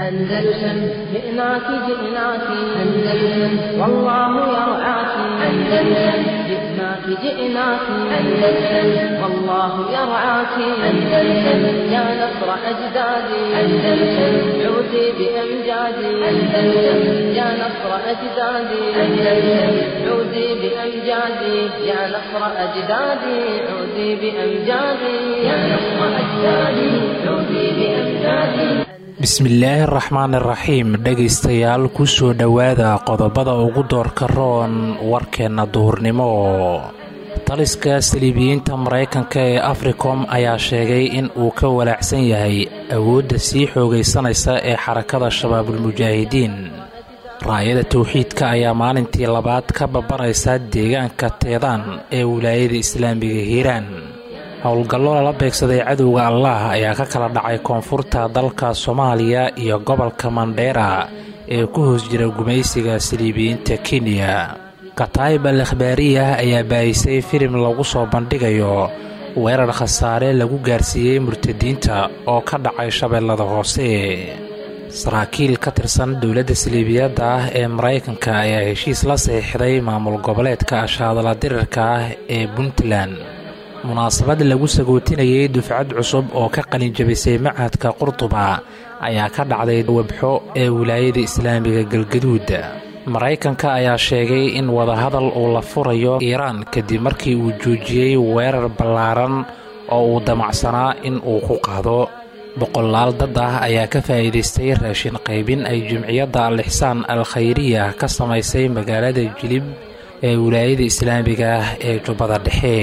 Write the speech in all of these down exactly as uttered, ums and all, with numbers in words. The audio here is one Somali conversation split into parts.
أندلسن جئناك جئناك أندلسن والله يرعاك أندلسن جئناك جئناك أندلسن والله يرعاك أندلسن يا نصر أجدادي أندلسن عودي بأمجادي أندلسن يا نصر أجدادي أندلسن عودي بأمجادي يا نصر أجدادي عودي بأمجادي يا نصر أجدادي عودي بأمجادي. bismillaahi araxmaan iraxiim dhegaystayaal kusoo dhowaada qodobada ugu doorka roon warkeenna duhurnimo. taliska saliibiyiinta maraykanka ee africom ayaa sheegay in uu ka walaacsan yahay awoodda sii xoogaysanaysa ee xarakada shabaabulmujaahidiin. raayada tawxiidka ayaa maalintii labaad ka babanaysa deegaanka teedaan ee wilaayada islaamiga hiiraan. howlgallo lala beegsaday cadowga allah ayaa ka kala dhacay koonfurta dalka soomaaliya iyo gobolka mandheera ee ku hoos jira gumaysiga saliibiyiinta kenya. kataib al akhbaariyah ayaa baahisay filim lagu soo bandhigayo weerar khasaare lagu gaarsiiyey murtadiinta oo ka dhacay shabeellada hoose. saraakiil ka tirsan dowladda saliibiyadda ah ee maraykanka ayaa heshiis la saxiixday maamul goboleedka ashaadala dirirka ah ee puntland. munaasabad lagu sagootinayay dufcad cusub oo ka qalinjabisay machadka qurtuba ayaa ka dhacday webxo ee wilaayada islaamiga galgaduud. maraykanka ayaa sheegay in wadahadal uu la furayo iiraan kadib markii uu joojiyey weerar ballaaran oo uu damacsanaa in uu ku qaado. boqolaal dad ah ayaa ka faa'iidaystay raashin qaybin ay jimciyadda al-ixsaan al-khayriya ka samaysay magaalada jilib ee wilaayada islaamiga ah ee jubbada dhexe.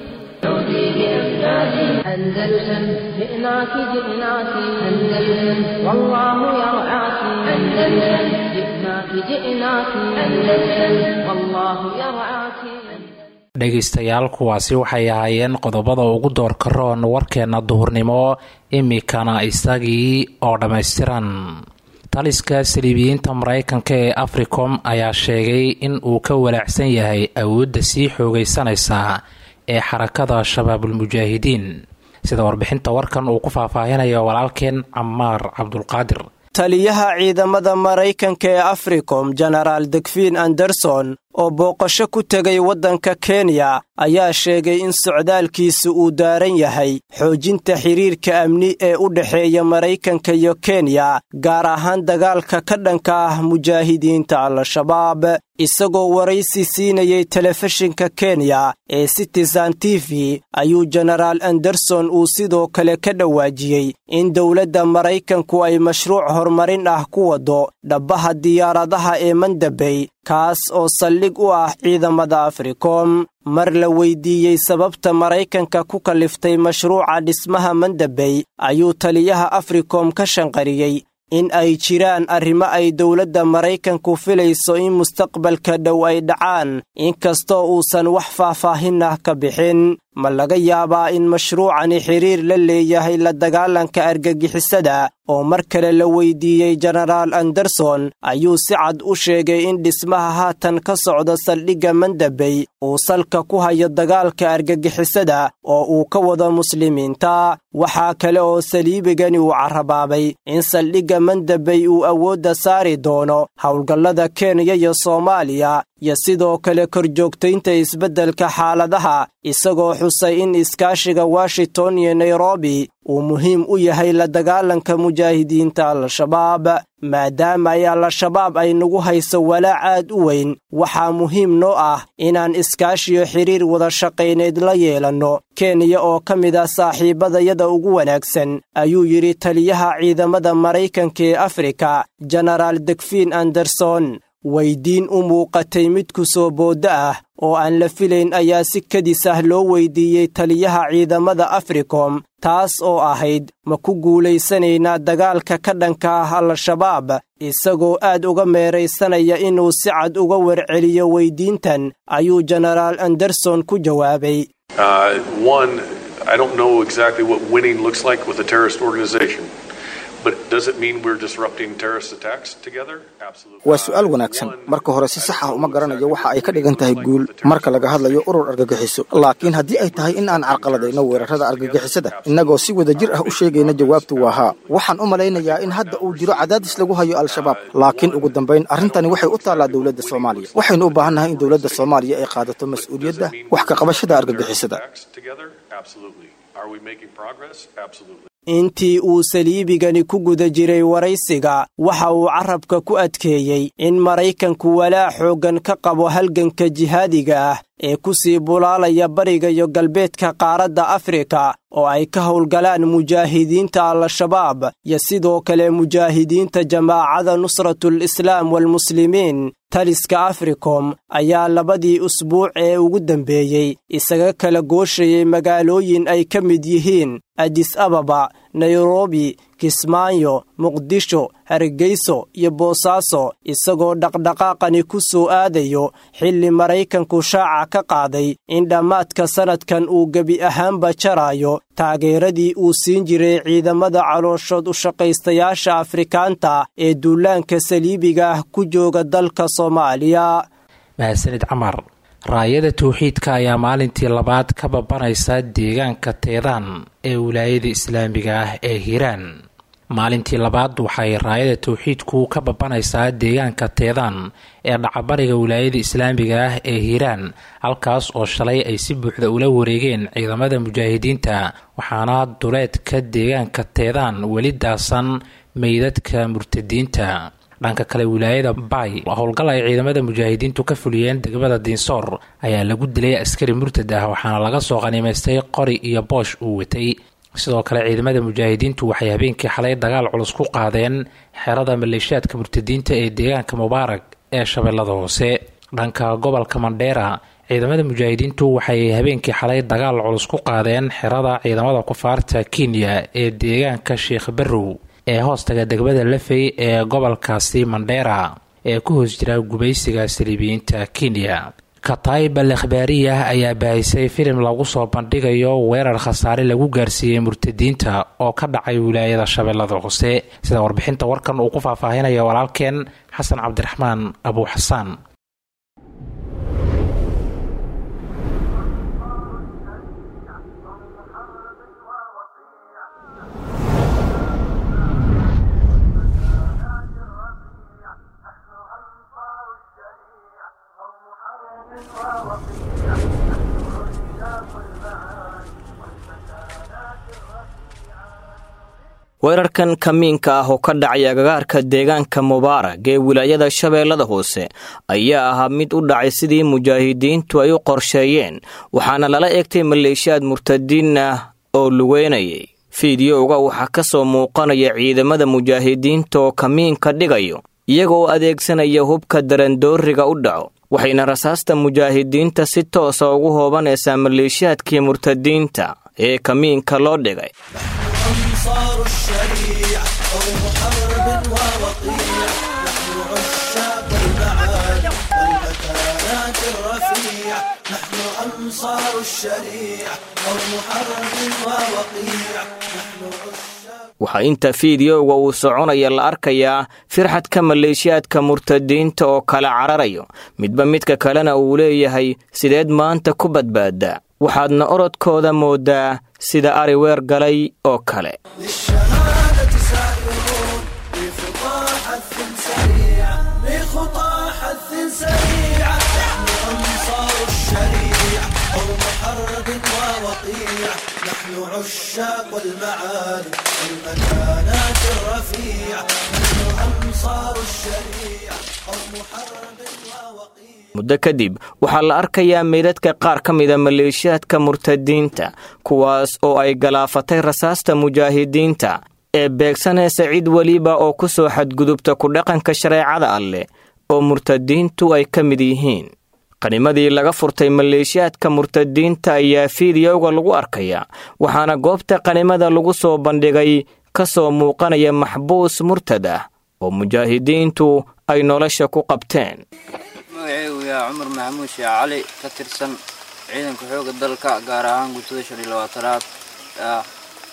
أندلسن جئناك جئناك أندلسن والله يرعاك أندلسن جئناك جئناك أندلسن والله يرعاك. dhegaystayaal kuwaasi waxay ahaayeen qodobada ugu doorka roon warkeenna duhurnimo, imikana isagii oo dhammaystiran. taliska saliibiyiinta maraykanka ee africom ayaa sheegay in uu ka walaacsan yahay awoodda sii xoogaysanaysa ee xarakada shabaabulmujaahidiin, sida warbixinta warkan uu ku faahfaahinayo walaalkeen camaar cabdulqaadir. taliyaha ciidamada maraykanka ee africom jenaraal degfin anderson oo booqasho ku tegay waddanka kenya ayaa sheegay in socdaalkiisu uu daaran yahay xoojinta xiriirka amni ee u dhexeeya maraykanka iyo kenya, gaar ahaan dagaalka ka dhanka ah mujaahidiinta al-shabaab. isagoo waraysi siinayay telefishinka kenya ee citizen t v ayuu jenaraal anderson uu sidoo kale ka dhawaajiyey in dowladda maraykanku ay mashruuc horumarin ah ku wado dhabbaha diyaaradaha ee mandabey, kaas oo saldhig u ah ciidamada africom. mar la weydiiyey sababta maraykanka ku kaliftay mashruuca dhismaha mandabey ayuu taliyaha africom ka shanqariyey in ay jiraan arrimo ay dowladda maraykanku filayso in mustaqbalka dhow ay dhacaan, inkastoo uusan wax faahfaahin ah ka bixin. ma laga yaabaa in mashruucani xiriir la leeyahay la dagaalanka argagixisada? oo mar kale la weydiiyey jenaraal anderson ayuu si cad u sheegay in dhismaha haatan ka socda saldhigga mandabey uu salka ku hayo dagaalka argagixisada oo uu ka wado muslimiinta. waxaa kale oo saliibigani uu carrabaabay in saldhigga mandabey uu awoodda saari doono howlgallada kenya iyo soomaaliya iyo sidoo kale korjoogtaynta isbeddelka xaaladaha, isagoo xusay in iskaashiga washington iyo nairobi uu muhiim u yahay la dagaalanka mujaahidiinta al-shabaab. maadaama ay al-shabaab ay nagu hayso walaac aad u weyn, waxaa muhiim noo ah inaan iskaashiyo xiriir wada shaqayneed la yeelanno kenya oo ka mid ah saaxiibadayada ugu wanaagsan, ayuu yidhi taliyaha ciidamada maraykanka ee afrika jenaraal degfin anderson. weydiin u muuqatay mid ku soo boodda ah oo aan la filayn ayaa si kadis ah loo weydiiyey taliyaha ciidamada africom, taas oo ahayd ma ku guulaysanaynaa dagaalka ka dhanka ah al-shabaab, isagoo aad uga meeraysanaya inuu si cad uga warceliyo weydiintan ayuu jenaraal anderson ku jawaabay. Uh, one, I don't know exactly what winning looks like with a terrorist organization. waa su'aal wanaagsan marka hore si sax ah uma garanayo waxa ay ka dhigan tahay guul marka laga hadlayo urur argagixiso laakiin haddii ay tahay in aan carqaladayno weerarada argagixisada innagoo si wadajir ah u sheegayna jawaabtu waa haa waxaan u malaynayaa in hadda uu jiro cadaadis lagu hayo al-shabaab laakiin ugu dambayn arrintani waxay u taallaa dowladda soomaaliya waxaynu u baahannahay in dowladda soomaaliya ay qaadato mas'uuliyadda wax ka qabashada argagixisada intii uu saliibigani ku guda jiray waraysiga waxa uu carabka ku adkeeyey in maraykanku walaac xooggan ka qabo halganka jihaadiga ah ee ku sii bulaalaya bariga iyo galbeedka qaaradda afrika oo ay ka howlgalaan mujaahidiinta al-shabaab iyo sidoo kale mujaahidiinta jamaacada nusratul islaam walmuslimiin taliska africom ayaa labadii usbuuc ee ugu dambeeyey isaga kala gooshayay magaalooyin ay ka mid yihiin adis ababa nairobi kismaayo muqdisho hargeyso iyo boosaaso isagoo dhaqdhaqaaqani ku soo aadayo xilli maraykanku shaaca ka qaaday in dhammaadka sannadkan uu gebi ahaanba jaraayo taageeradii uu siin jiray ciidamada calooshood u shaqaystayaasha afrikaanta ee duulaanka saliibiga ah ku jooga dalka soomaaliya mahadsanid camar raayada tawxiidka ayaa maalintii labaad ka babanaysa deegaanka teedaan ee wilaayada islaamiga ah ee hiiraan maalintii labaad waxay raayada tawxiidku ka babanaysaa deegaanka teedaan ee dhacabariga wilaayada islaamiga ah ee hiiraan halkaas oo shalay ay si buuxda ula wareegeen ciidamada mujaahidiinta waxaana duleedka deegaanka teedaan weli daasan meydadka murtadiinta dhanka kale wilaayada bay howlgal ay ciidamada mujaahidiintu ka fuliyeen degmada diinsoor ayaa lagu dilay askari murtad ah waxaana laga soo qaniimaystay qori iyo boosh uu watay sidoo kale ciidamada mujaahidiintu waxay habeenkii xalay dagaal culus ku qaadeen xerada maleeshiyaadka murtadiinta ee deegaanka mubaarak ee shabeellada hoose dhanka gobolka mandheera ciidamada mujaahidiintu waxay habeenkii xalay dagaal culus ku qaadeen xerada ciidamada kufaarta kenya ee deegaanka sheekh barrow ee hoostaga degmada lafey ee gobolkaasi mandheera ee ku hoos jira gubaysiga saliibiyiinta kenya katayba al-ikhbaariyah ayaa baahisay filim lagu soo bandhigayo weerar khasaare lagu gaarsiiyey murtadiinta oo ka dhacay wilaayada shabeellada hoose sida warbixinta warkan uu ku faahfaahinaya walaalkeen xasan cabdiraxmaan abu xasaan weerarkan kamiinka ah oo ka dhacay agagaarka deegaanka mubaarak ee wilaayada shabeellada hoose ayaa ahaa mid u dhacay sidii mujaahidiintu ay u qorsheeyeen waxaana lala eegtay maleeshiyaad murtadiin ah oo lugeynayay fiidiyowga waxaa ka soo muuqanaya ciidamada mujaahidiinta oo kamiinka dhigayo iyagoo adeegsanaya hubka darandooriga u dhaco waxayna rasaasta mujaahidiinta si toosa ugu hoobanaysaa maleeshiyaadkii murtadiinta ee kamiinka loo dhigay أنصار الشريعة قوم حرب ووقيع نحن عشاق المعالي والمكانات الرفيعة نحن أنصار الشريعة قوم حرب ووقيع نحن waxaa inta fiidiyowga uu soconaya la arkayaa firxadka maleeshiyaadka murtadiinta oo kala cararayo midba midka kalena uu leeyahay sideed maanta ku badbaada waxaadna orodkooda moodaa sida ari weer galay oo kale عشاق المعالي والمكانات الرفيعة نحن أنصار الشريعة قوم حرب ووقيع muddo kadib waxaa la arkayaa meydadka qaar ka mida maleeshiyaadka murtadiinta kuwaas oo ay galaafatay rasaasta mujaahidiinta ee beegsanaysa cid weliba oo ku soo xadgudubta ku dhaqanka shareecada alleh oo murtadiintu ay ka mid yihiin qanimadii laga furtay maleeshiyaadka murtadiinta ayaa fiidiyowga lagu arkayaa waxaana goobta qanimada lagu soo bandhigay ka soo muuqanaya maxbuus murtad ah oo mujaahidiintu ay nolosha ku qabteen magacaygu yaa cumar maxamuud sheekh cali ka tirsan ciidanka xoogga dalka gaar ahaan guutada shan iyo labaatanaad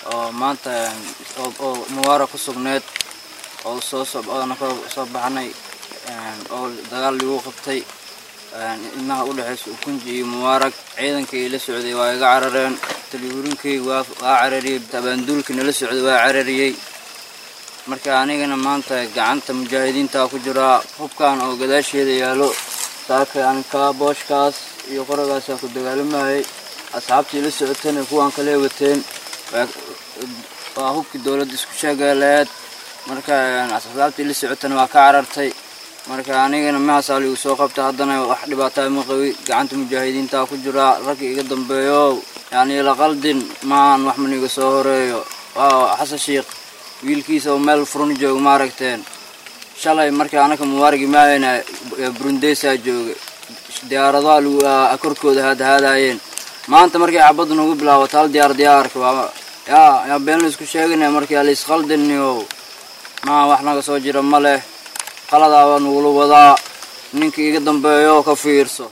oo maanta oo muwaara ku sugneed oo soo socodana ka soo baxnay oo dagaal lagu qabtay inaha u dhaxayso Ukunji iyo Muwaarag ciidankii la socday waa iga carareen talihuurinkii waa carariyay tabaandulkii la socday waa carariyay marka anigana maanta gacanta mujaahidiinta ku jira hubkan oo gadaasheeda yaalo saaka aan ka booshkaas iyo qoragaas ku dagaalamay asxaabtii la socotay kuwan kale wateen waa hubkii dawladda isku sheegaleed marka asxaabtii la socotay waa ka carartay marka anigana ma saali u soo qabta hadana wax dhibaato ma qabi gacanta mujaahidiinta ku jira rag iga dambeeyo yani la qaldin ma aan wax maniga soo horeeyo waa xasan sheekh wiilkiisa oo meel furan joogo ma aragteen shalay markii anaka Muwaarag maayna Burundeysa jooga diyaaradaha lagu akorkooda hadaayeen maanta markii xabadu nagu bilaawato hal diyaar diyaarka waa ya ya been isku sheegnay markii la isqaldiniyo ma wax naga soo jira ma leh qaladaaba nugu wadaa ninkii iga dambeeyo ka fiirso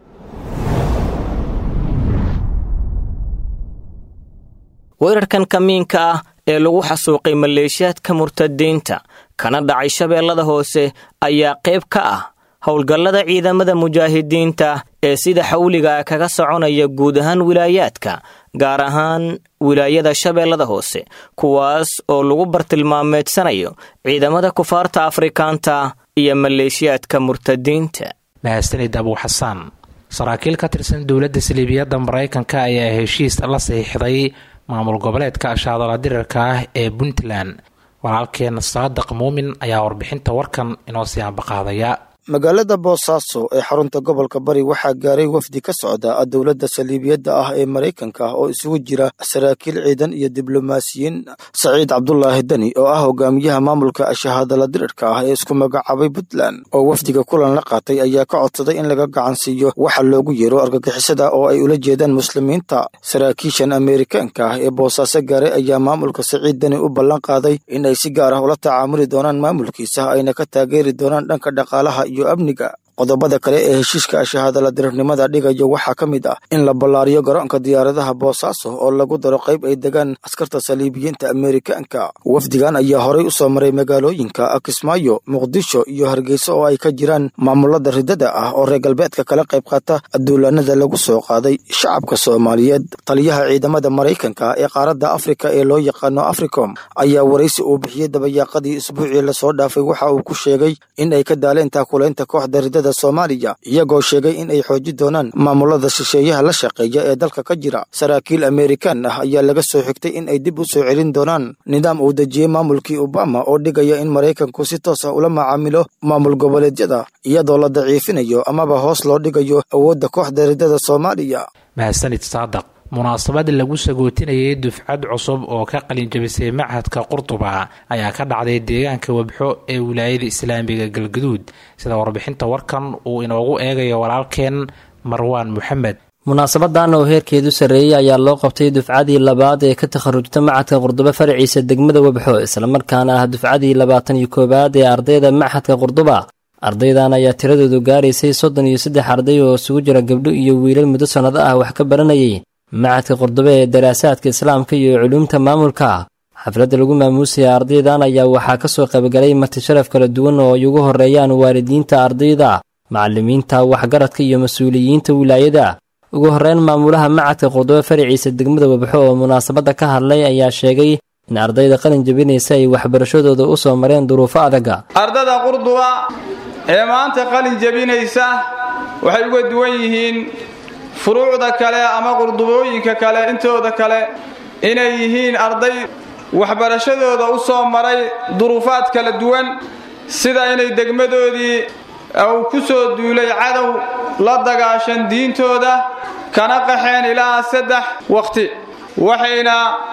weerarkan kamiinka ah ee lagu xasuuqay maleeshiyaadka murtadiinta kana dhacay shabeellada hoose ayaa qayb ka ah howlgallada ciidamada mujaahidiinta ee sida xawliga kaga soconaya guud ahaan wilaayaadka gaar ahaan wilaayada shabeellada hoose kuwaas oo lagu bartilmaameedsanayo ciidamada kufaarta afrikaanta iyo maleeshiyaadka murtadiinta mahadsanid Abu Xasaan saraakiil ka tirsan dowladda Saliibiyadda Mareykanka ayaa heshiis la saxiixday maamul goboleedka Ashaadala Dirarka ah ee Puntland walaalkeen Saadaq Muumin ayaa warbixinta warkan inoo sii ambaqaadaya magaalada Boosaaso ee xarunta gobolka Bari waxaa gaaray wafdi ka socda dowladda Saliibiyadda ah ee Mareykanka oo isugu jira saraakiil ciidan iyo diblomaasiyiin Saciid Cabdullaahi Dani oo ah hogaamiyaha maamulka Ashaadala Dirarka ah ee isku magacaabay Puntland oo wafdiga kulan la qaatay ayaa ka codsaday in laga gacan siiyo waxa loogu yeero argagixisada oo ay ula jeedaan muslimiinta saraakiishan Ameerikaanka ah ee Boosaaso gaaray ayaa maamulka Saciid Dani u ballan qaaday in ay si gaar ah ula tacaamuli doonaan maamulkiisa ayna ka taageeri doonaan dhanka dhaqaalaha iyo amniga qodobada kale ee heshiiska Ashaadala Dirarnimada dhigayo waxaa ka mid ah in la ballaariyo garoonka diyaaradaha Boosaaso oo lagu daro qayb ay degaan askarta Saliibiyiinta Ameerikaanka wafdigan ayaa horay u soo maray magaalooyinka Kismaayo Muqdisho iyo Hargeysa oo ay ka jiraan maamulada ridada ah oo reer galbeedka kala qayb qaata duulaanada lagu soo qaaday shacabka Soomaaliyeed taliyaha ciidamada Mareykanka ee qaaradda Afrika ee loo yaqaano Africom ayaa wareysi uu bixiyay dabayaaqadii isbuucii la soo dhaafay waxa uu ku sheegay in ay ka daaleen taakuleynta kooxda ridada Soomaaliya iyagoo sheegay in ay xoojin doonaan maamulada shisheeyaha la shaqeeya ee dalka ka jira saraakiil Ameerikaan ah ayaa laga soo xigtay in ay dib u soo celin doonaan nidaam uu dejiyay maamulkii Obama oo dhigaya in Mareykanku si toos ah ula macaamilo maamul goboleedyada iyadoo la daciifinayo amaba hoos loo dhigayo awoodda kooxda ridada Soomaaliya mahadsanid Saadaq munaasabad lagu sagootinayay dufcad cusub oo ka qalin jabisay Machadka Qurtuba ayaa ka dhacday deegaanka Wabxo ee wilaayada Islaamiga Galgaduud sida warbixinta warkan uu inoogu eegayo walaalkeen Marwaan Maxamed munaasabadan oo heerkeedu sareeyay ayaa loo qabtay dufcadii labaad ee ka takharujta Machadka Qurtuba farciisa degmada Wabxo isla markaana ah dufcadii labaatan iyo koowaad ee ardayda Machadka Qurtuba ardaydan ayaa tiradoodu gaaraysay soddon iyo saddex arday oo isugu jira gabdho iyo wiilal muddo sanado ah wax ka baranayay Machadka Qurtuba ee daraasaadka islaamka iyo culuumta maamulka xafladda lagu maamuusay ardaydan ayaa waxaa ka soo qaybgalay marti sharaf kala duwan oo ay ugu horeeyaan waalidiinta ardayda macallimiinta waxgaradka iyo mas'uuliyiinta wilaayada ugu horeyn maamulaha Machadka Qurtuba farciisa degmada Wabxo oo munaasabada ka hadlay ayaa sheegay in ardayda qalin jabinaysa ay waxbarashadooda u soo mareen duruufo adag ardayda Qurtuba ee maanta qalin jabinaysa waxay uga duwan yihiin furuucda kale ama qurdubooyinka kale intooda kale inay yihiin arday waxbarashadooda u soo maray duruufaad kala duwan sida inay degmadoodii uu ku soo duulay cadow la dagaashan diintooda kana qaxeen ilaa saddex waqti waxayna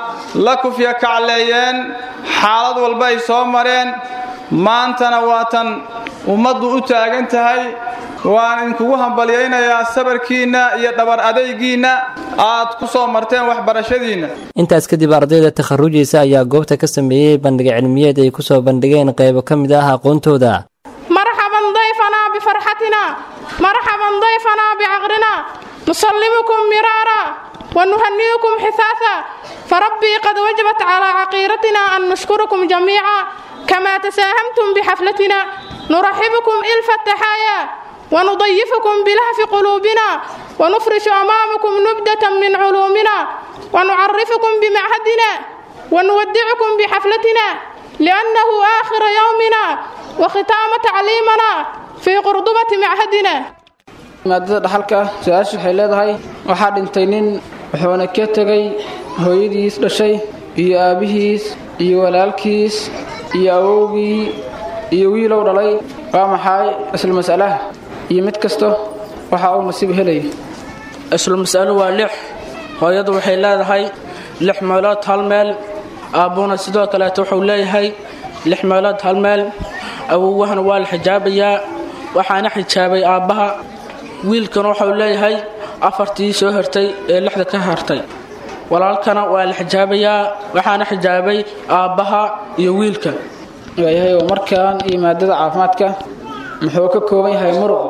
la kufya kacleeyeen xaalad walba ay soo mareen maantana waatan ummaddu u taagan tahay waan idinkugu hambalyaynayaa sabarkiinna iyo dhabar adaygiinna aad ku soo marteen waxbarashadiinna intaas kadib ardayda takharujaysa ayaa goobta ka sameeyey bandhig cilmiyeed ay ku soo bandhigeen qaybo ka mid ah aqoontooda marxaban dayfanaa bifarxatina marxaban dayfanaa biaqrina nusallimukum miraara ونهنئكم حثاثا فربي قد وجبت على عقيرتنا أن نشكركم جميعا كما تساهمتم بحفلتنا. نرحبكم إلف التحايا ونضيفكم بلهف قلوبنا ونفرش أمامكم نبدة من علومنا ونعرفكم بمعهدنا ونودعكم بحفلتنا لأنه آخر يومنا وختام تعليمنا في قرضبة معهدنا. maadada dhaxalka su-aasha waxay leedahay waxaa dhintay nin wuxuuna ka tegay hooyadiis dhashay iyo aabihiis iyo walaalkiis iyo awowgii iyo wiilow dhalay waa maxay isla mas'alaha iyo mid kasto waxa uu nasiib helay. isla mas'alo waa lix hooyadu waxay leedahay lix meelood hal meel aabuna sidoo kale wuxuu leeyahay lix meelood hal meel awowahana waa la xijaabayaa waxaana xijaabay aabaha wiilkan wuxuu leeyahay afartii soo hartay ee lixda ka hartay walaalkana waa la xijaabayaa waxaana xijaabay aabaha iyo wiilka. waayahay markaan iyo maadada caafimaadka muxuu ka kooban yahay muruq.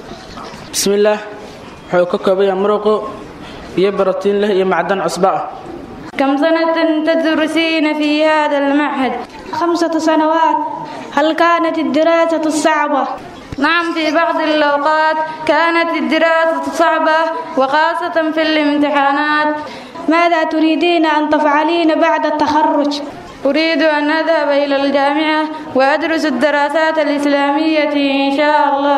bismillaah wuxuu ka kooban yahay muruq iyo borotiin leh iyo macdan cusba ah. كم سنة تدرسين في هذا المعهد؟ خمسة سنوات. هل كانت الدراسة صعبة؟ نعم في بعض الأوقات كانت الدراسة صعبة وخاصة في الامتحانات. ماذا تريدين أن تفعلين بعد التخرج؟ أريد أن أذهب إلى الجامعة وأدرس الدراسات الإسلامية إن شاء الله.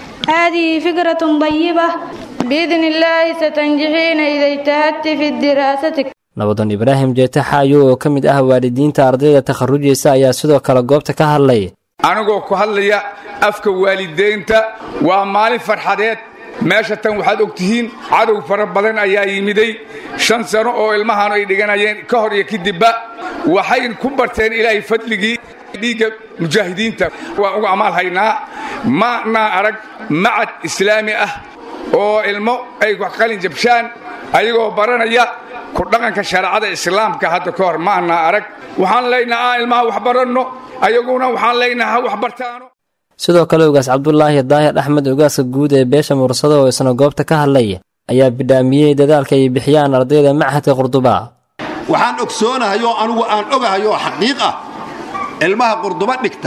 هذه فكرة طيبة. بإذن الله ستنجحين إذا اجتهدت في دراستك. nabadoon ibraahim jeete xaayo oo ka mid ah waalidiinta ardayda takharujaysa ayaa sidoo kale goobta ka hadlay. anagoo ku hadlaya afka waalideynta waa maalin farxadeed meesha tan waxaad ogtihiin cadow fara badan ayaa yimiday shan sano oo ilmahan ay dhiganayeen ka hor iyo kadibba waxay ku barteen ilaahay fadligii dhiiga mujaahidiinta waa ugu amaal haynaa maana arag macad islaami ah oo ilmo ay wax qalin jabshaan ayagoo baranaya ku dhaqanka shariicada islaamka hadda ka hor maana arag waxaan leenahay ilmaha wax baranno ayaguna waxaan leenahay wax bartaano. sidoo kale ugaas cabdulaahi daahir axmed ugaaska guud ee beesha mursado oo isna goobta ka hadlay ayaa bidhaamiyey dadaalka ay bixiyaan ardayda machadka qurduba. waxaan ogsoonahay oo anigu aan ogahay oo xaqiiq ah ilmaha qurduba dhigta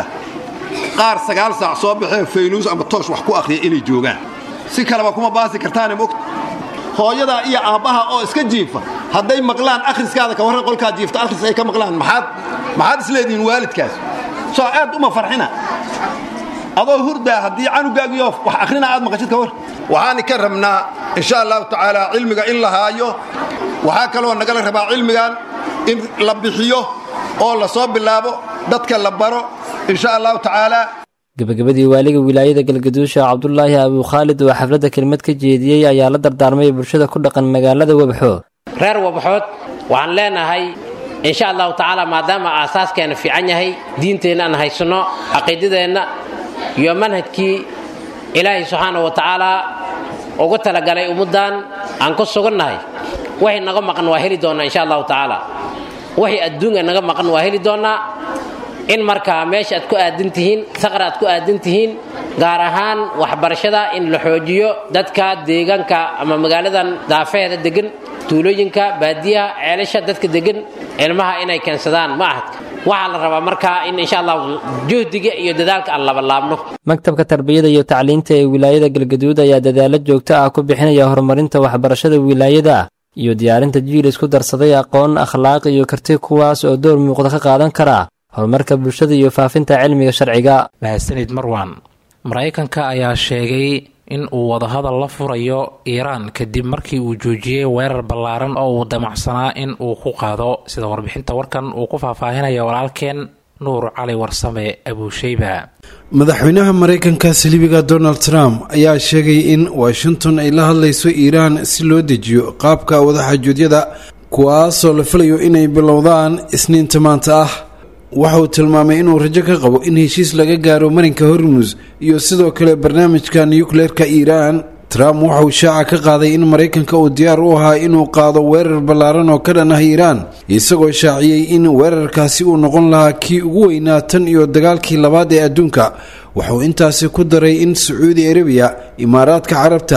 qaar sagaal saac soo baxay faynuus ama toosh wax ku akhriya inay joogaan si kaleba kuma baasi kartaan moogta hooyada iyo aabaha oo iska jiifa hadday maqlaan akhriskaada ka waran qolka jiifta akhris ay ka maqlaan maxaad maxaad isleediin waalidkaas soo aad uma farxina adoo hurda haddii canugaagiyo wax akhrina aad maqashid ka war waxaan ka rabnaa insha Allah taala cilmiga in la haayo waxa kale oo naga rabaa cilmigan in la bixiyo oo la soo bilaabo dadka la baro insha Allah taala. gabagabadii waaliga wilaayada galgaduusha cabdulaahi abu khaalid oo xafladda kelmad ka jeediyey ayaa la dardaarmay bulshada ku dhaqan magaalada wabxo. reer wabxood waxaan leenahay insha Allah taala maadaama aasaaskeenna fiican yahay diinteena aan haysano aqeedadeenna iyo manhajkii ilaahay subhanahu wa taala ugu talagalay ummadan aan ku sugannahay waxay naga maqan waa heli doonaa insha Allah taala waxay adduunka naga maqan waa heli doonaa in markaa meesha aad ku aadan tihiin saqar aad ku aadan tihiin gaar ahaan waxbarashada in la xoojiyo dadka deegaanka ama magaaladan daafeeda degan tuulooyinka baadiyaha ceelasha dadka degan ilmaha inay keensadaan maahadka waxaa la rabaa markaa in insha Allah juhdiga iyo dadaalka aan laba laabno. maktabka tarbiyada iyo tacliinta ee wilaayada galgaduud ayaa dadaalo joogto ah ku bixinaya horumarinta waxbarashada wilaayada iyo diyaarinta jiil isku darsaday aqoon akhlaaq iyo karti kuwaas oo door muuqda ka qaadan kara horumarka bulshada iyo faafinta cilmiga sharciga. mahadsanid marwan. maraykanka ayaa sheegay in uu wadahadal la furayo iiraan kadib markii uu joojiyey weerar ballaaran oo uu damacsanaa in uu ku qaado sida warbixinta warkan uu ku faahfaahinaya walaalkeen nuur cali warsame abuushayba. madaxweynaha maraykanka silibiga donald trump ayaa sheegay in washington ay la hadlayso iiraan si loo dejiyo qaabka wadaxaajuudyada kuwaasoo la filayo inay bilowdaan isniinta maanta ah. waxa uu tilmaamay inuu rajo ka qabo in heshiis laga gaaro marinka hormuz iyo sidoo kale barnaamijka nukleerka iiraan. trump waxa uu shaaca ka qaaday in maraykanka uu diyaar u ahaa inuu qaado weerar ballaaran oo ka dhan ah iiraan isagoo shaaciyey in weerarkaasi uu noqon lahaa kii ugu weynaa tan iyo dagaalkii labaad ee adduunka. wuxuu intaasi ku daray in sacuudi arabiya imaaraadka carabta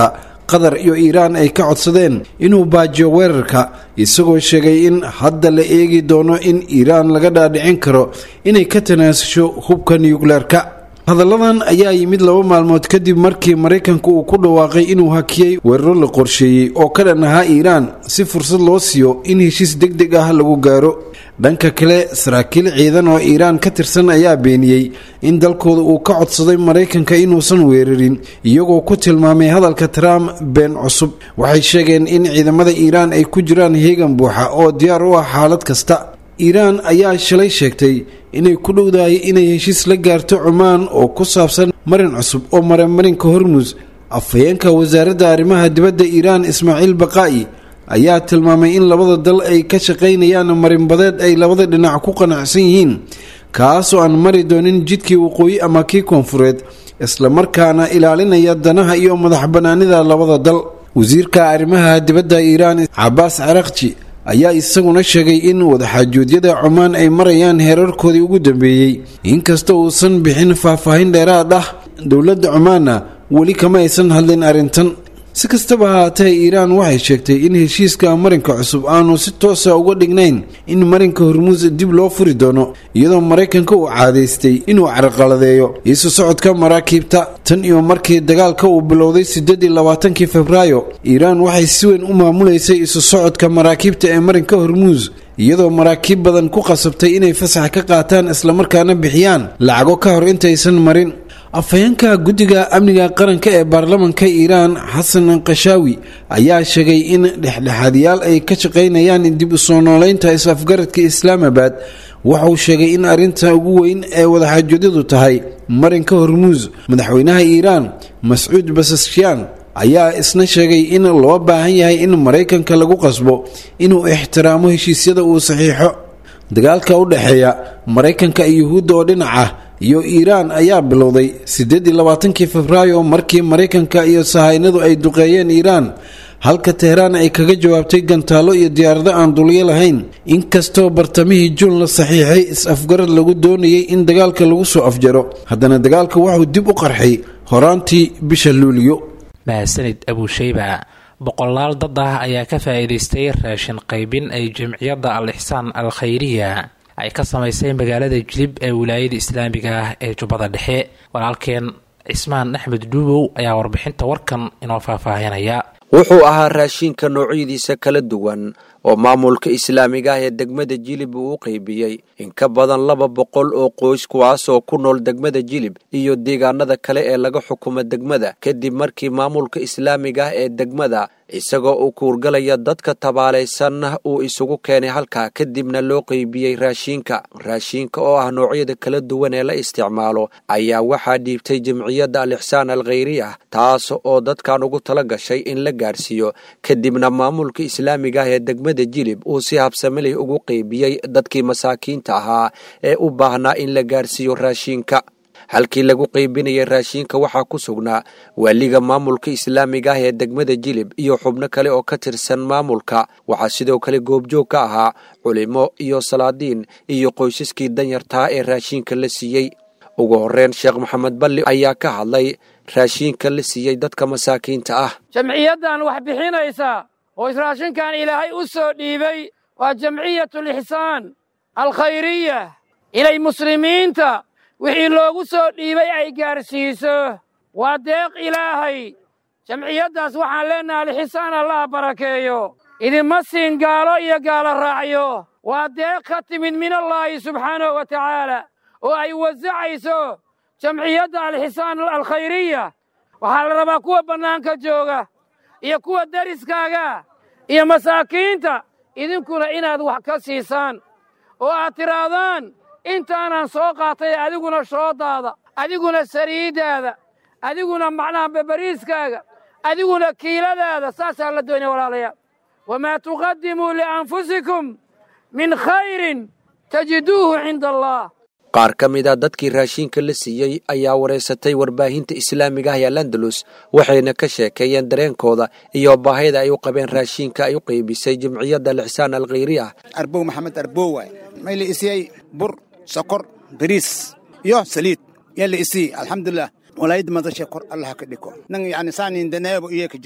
qatar iyo iiraan ay ka codsadeen inuu baajiyo weerarka isagoo sheegay in hadda la eegi doono in iiraan laga dhaadhicin karo inay ka tanaasusho hubka nukleerka hadalladan ayaa yimid laba maalmood kadib markii maraykanku uu ku dhawaaqay inuu hakiyey weeraro la qorsheeyey oo ka dhan ahaa iiraan si fursad loo siiyo in heshiis deg deg ah lagu gaaro dhanka kale saraakiil ciidan oo iiraan ka tirsan ayaa beeniyey in dalkooda uu ka codsaday maraykanka inuusan weerarin iyagoo ku tilmaamay hadalka trump been cusub waxay sheegeen in ciidamada iiraan ay ku jiraan heegan buuxa oo diyaar u ah xaalad kasta iiraan ayaa shalay sheegtay inay ku dhowdahay inay heshiis la gaarto cumaan oo ku saabsan marin cusub oo mara marinka hormus afhayeenka wasaaradda arrimaha dibadda iiraan ismaaciil baqaa'i ayaa tilmaamay in labada dal ay ka shaqaynayaan marinbadeed ay labada dhinac ku qanacsan yihiin kaasoo aan mari doonin jidkii waqooyi ama kii koonfureed islamarkaana ilaalinaya danaha iyo madax bannaanida labada dal wasiirka arrimaha dibadda iiraan cabaas carakji ayaa isaguna sheegay in wadaxaajoodiyada cumaan ay marayaan heerarkoodii ugu dambeeyey inkasta uusan bixin faahfaahin dheeraad ah dowladda cumaanna weli kama aysan hadlin arrintan si kastaba haatee iiraan waxay sheegtay in heshiiska marinka cusub aanu si toosa uga dhignayn in marinka hormuus dib loo furi doono iyadoo maraykanka uu caadaystay inuu carqaladeeyo isu socodka maraakiibta tan iyo markii dagaalka uu bilowday siddeed iyo labaatankii febraayo iiraan waxay si weyn u maamulaysay isu socodka maraakiibta ee marinka hormuus iyadoo maraakiib badan ku qasabtay inay fasax ka qaataan islamarkaana bixiyaan lacago ka hor intaysan marin afhayeenka guddiga amniga qaranka ee baarlamanka iiraan xasan qashaawi ayaa sheegay in dhexdhexaadyaal ay ka shaqaynayaan dib u soo noolaynta is-afgaradka islaamabad waxauu sheegay in arrinta ugu weyn ee wadaxaajoodadu tahay marinka hormuus madaxweynaha iiraan mascuud basaskyaan ayaa isna sheegay in loo baahan yahay in maraykanka lagu qasbo inuu ixtiraamo heshiisyada uu saxiixo dagaalka u dhexeeya maraykanka iyo yuhuudda oo dhinac ah iyo iiraan ayaa bilowday siddeed iyo labaatankii febraayo markii maraykanka iyo sahaynadu ay duqeeyeen iiraan halka teheraan ay kaga jawaabtay gantaalo iyo diyaarado aan dulyo lahayn inkastoo bartamihii juun la saxiixay is-afgarad lagu doonayay in dagaalka lagu soo afjaro haddana dagaalka wuxuu dib u qarxay horaantii bisha luuliyo mahadsanid abuushayba boqolaal dad ah ayaa ka faa'iidaystay raashin qaybin ay jamciyadda al-ixsaan al-khayriya ay ka samaysay magaalada jilib ee wilaayada islaamiga ah ee jubbada dhexe walaalkeen cismaan axmed dhuubow ayaa warbixinta warkan inoo faahfaahinaya wuxuu ahaa raashinka noocyadiisa kala duwan oo maamulka islaamiga ah ee degmada jilib uu u qaybiyey in ka badan laba boqol oo qoys kuwaasoo ku nool degmada jilib iyo deegaanada kale ee laga xukumo degmada kadib markii maamulka islaamiga ah ee degmada isagoo uu kuurgalaya dadka tabaalaysan uu isugu keenay halkaa kadibna loo qaybiyey raashinka raashinka oo ah noocyada kala duwan ee la isticmaalo ayaa waxaa dhiibtay jamciyadda al-ixsaan al-khayri ah taas oo dadkan ugu tala gashay in la gaarsiiyo kadibna maamulka islaamiga ah ee degmada jilib uu si habsamilay ugu qaybiyey dadkii masaakiinta ahaa ee u baahnaa in la gaarsiiyo raashinka halkii lagu qaybinayay raashinka waxaa ku sugnaa waaliga maamulka islaamiga ah ee degmada jilib iyo xubno kale oo ka tirsan maamulka waxaa sidoo kale goobjoog ka ahaa culimo iyo salaadiin iyo qoysaskii danyartaa ee raashinka la siiyey ugu horreyn sheekh maxamed balli ayaa ka hadlay raashinka la siiyey dadka masaakiinta ah jamciyaddan wax bixinaysa oo raashinkan ilaahay u soo dhiibay waa jamciyatulixsaan alkhayriya inay muslimiinta wixii loogu soo dhiibay ay gaarsiiso waa deeq ilaahay jamciyaddaas waxaan leennahay alixsaan allaha barakeeyo idinma siin gaalo iyo gaalo raacyo waa deeq ka timid minallaahi subxaanahu wa tacaala oo ay wasacayso jamciyadda alixsaan alkhayriya waxaa la rabaa kuwa bannaanka jooga iyo kuwa deriskaaga iyo masaakiinta idinkuna inaad wax ka siisaan oo aad tidhaahdaan intaanaan soo qaatay adiguna shoodaada adiguna sariiddaada adiguna macnaha babariiskaaga adiguna kiiladaada saasaa la doonaya walaalayaal wamaa tuqaddimuu lianfusikum min khayrin tajiduuhu cinda allah qaar ka mid a dadkii raashinka la siiyey ayaa wareysatay warbaahinta islaamiga ah ee landalus waxayna ka sheekeeyeen dareenkooda iyo baahida ay u qabeen raashinka ay u qaybisay jamciyadda al-ixsaan al-khayri ah arbow maxamed arbow waay may la isiyey bur sokor bariis iyo saliid yaa la isiyey alxamdulilah walaayadda madashay kor allah ka dhiko nan yacni saanin daneebo iyo ka jirta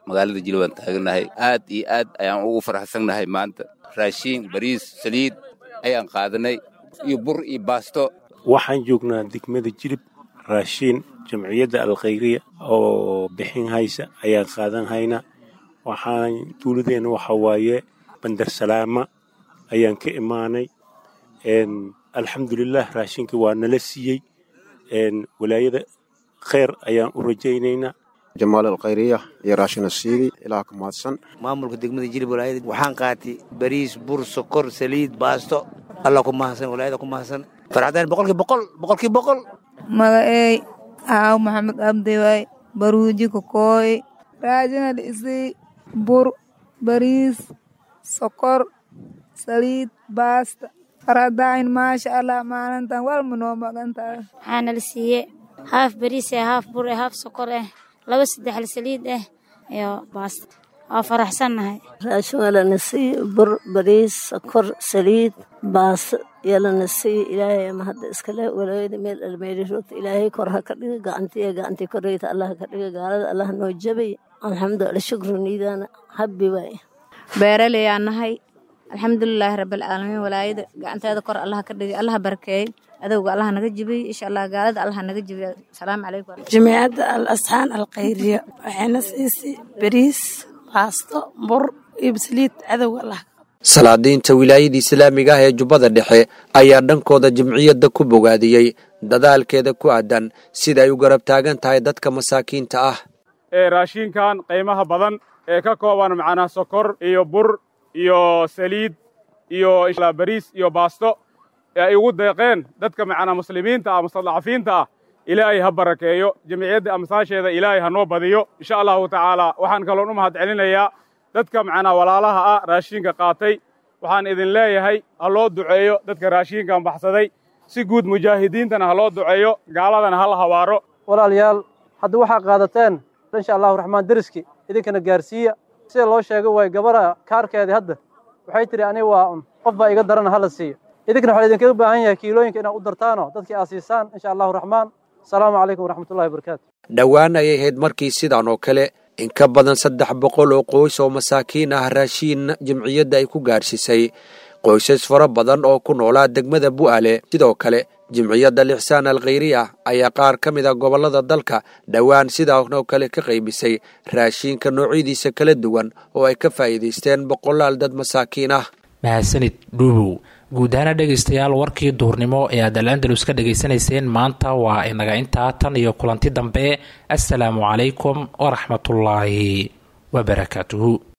magaalada jilib aan taaganahay aad iyo aad ayaan ugu faraxsannahay maanta raashiin bariis saliid ayaan qaadanay iyo bur iyo baasto waxaan joognaa degmada jilib raashiin jamciyadda alkhayriya oo bixin haysa ayaan qaadan haynaa waxaan tuuladeenna waxa waaye bandar salaama ayaan ka imaanay alxamdulilah raashinka waa nala siiyey walaayada khayr ayaan u rajaynaynaa jamaal alkhayriya iyo raashin asiidi ilaa ka mahadsan maamulka degmada jilib walaayada waxaan qaatay bariis bur sokor saliid baasto alla ku mahadsan walaayada ku mahadsan farxadeen boqolkii boqol boqolkii boqol magaceey aaw maxamed abdi waay baruuji kokooy raajinad isi bur bariis sokor saliid baasta farxadayn maasha allah maalintan walma noo magantahay waxaana la siiyey haaf bariis eh haaf bur eh haaf sokor eh laba saddexle saliid eh iyo baasta waa faraxsannahay raashin waa lana siiye bur bariis sokor saliid baasta iyo lana siiye ilaahay ama hadda iskale walaayada meel almeeri roogta ilaahay kor ha ka dhiga gacantiya gacantii koreyta allah ka dhiga gaalada allah noo jabay alxamdulillah shukru niidaana habbi waay beeraley aan nahay alxamdulilaahi rabbilcaalamiin walaayada gacanteeda kor allah ka dhigay allah barakeeyey adowga allah naga jibiyey insha allah gaalada allah naga jibiy asalaamu calaykum jamiicadda al asxaan alkhayriya waxayna siisay bariis baasto bur iyo basaliid cadowga allah salaadiinta wilaayada islaamiga ah ee jubbada dhexe ayaa dhankooda jamciyadda ku bogaadiyey dadaalkeeda ku aadan sida ay u garab taagan tahay dadka masaakiinta ah ee raashinkan qiimaha badan ee ka kooban macnaa sokor iyo bur iyo saliid iyo bariis iyo baasto ee ay ugu deeqeen dadka macnaa muslimiinta ah mustadcafiinta ah ilaahay ha barakeeyo jamciyadda amsaasheeda ilaahay ha noo badiyo insha allahu tacaala waxaan kaloon u mahad celinayaa dadka macnaa walaalaha ah raashinka qaatay waxaan idin leeyahay ha loo duceeyo dadka raashinkan baxsaday si guud mujaahidiintana ha loo duceeyo gaaladana ha la hawaaro walaalayaal hadda waxaa qaadateen insha allahu raxmaan deriski idinkana gaarsiiya sida loo sheegay way gabara kaarkeedii hadda waxay tidhi aniga waa un qof baa iga darana hala siiyo idinkana waxaa idinkaga baahan yahay kiilooyinka inaad u dartaano dadkii aad siisaan insha allahu raxmaan asalaamu calaykum waraxmatullahi wabarakaatu dhowaan ayay ahayd markii sidan oo kale in ka badan saddex boqol oo qoys oo masaakiin ah raashiin jamciyadda ay ku gaadhsiisay qoysas fara badan oo ku noolaa degmada bu'aale sidoo kale jamciyadda lixsaan alkhayriya ayaa qaar ka mid a gobollada dalka dhowaan sidaanoo kale ka qaybisay raashiinka noocyadiisa kala duwan oo ay ka faa'iidaysteen boqolaal dad masaakiin ah mahadsanid dhuubow guud ahaana dhegaystayaal warkii duhurnimo ee aad al-andalus ka dhegaysanayseen maanta waa inaga intaa tan iyo kulanti dambe assalaamu calaykum waraxmatullaahi wabarakaatuhu